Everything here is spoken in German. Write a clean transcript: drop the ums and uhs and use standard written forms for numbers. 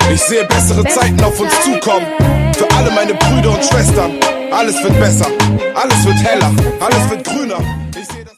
Ich sehe bessere Zeiten auf uns zukommen. Für alle meine Brüder und Schwestern. Alles wird besser, alles wird heller, alles wird grüner.